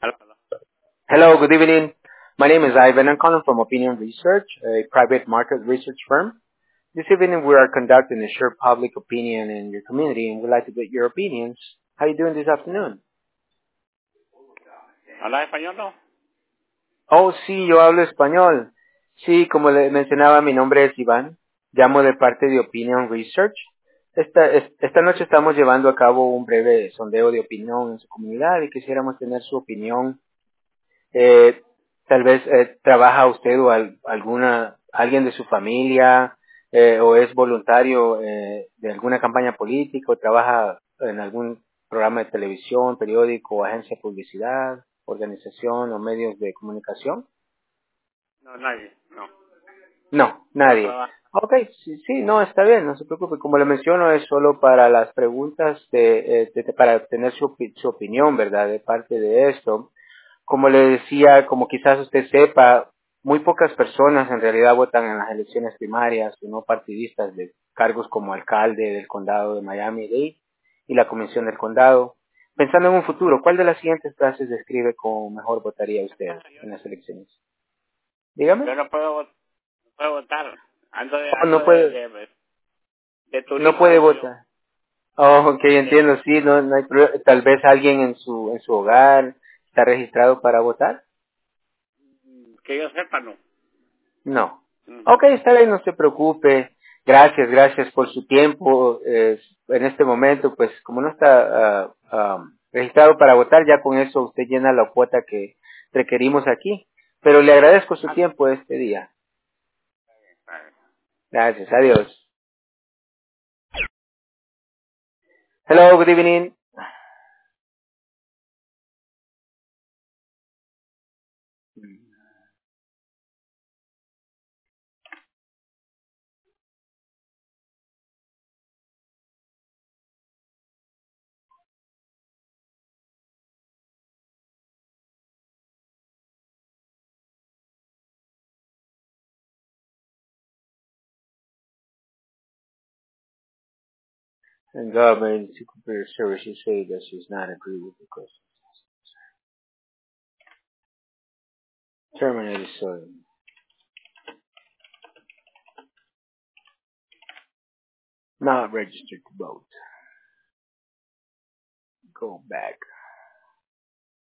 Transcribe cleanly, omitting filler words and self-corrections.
Hello. Hello, good evening. My name is Ivan. I'm calling from Opinion Research, a private market research firm. This evening we are conducting a short public opinion in your community and we'd like to get your opinions. How are you doing this afternoon? ¿Habla español, no? Oh, sí, yo hablo español. Sí, como le mencionaba, mi nombre es Iván. Llamo de parte de Opinion Research. Esta noche estamos llevando a cabo un breve sondeo de opinión en su comunidad y quisiéramos tener su opinión. Tal vez trabaja usted o alguien de su familia o es voluntario de alguna campaña política o trabaja en algún programa de televisión, periódico, agencia de publicidad, organización o medios de comunicación. No, nadie, no. No, No nadie. trabaja. Ok, sí, no, está bien, no se preocupe. Como le menciono, es solo para las preguntas, para tener su opinión, ¿verdad?, de parte de esto. Como le decía, como quizás usted sepa, muy pocas personas en realidad votan en las elecciones primarias o no partidistas de cargos como alcalde del condado de Miami-Dade y la comisión del condado. Pensando en un futuro, ¿cuál de las siguientes frases describe cómo mejor votaría usted en las elecciones? Dígame. Yo no puedo votar. Ando de, Oh, ando de, de, de no turista puede ando yo. votar. Oh, ok, Sí. entiendo, sí, no hay problema. Tal vez alguien en su hogar está registrado para votar. Que yo sepa, no. No. Ujú. Ok, está bien, no se preocupe. Gracias por su tiempo. En este momento, pues como no está registrado para votar, ya con eso usted llena la cuota que requerimos aquí. Pero le agradezco su tiempo este día. Gracias, adiós. Hello, good evening. And government security services say that she's not agree with the question. Terminated, so not registered to vote. Go back.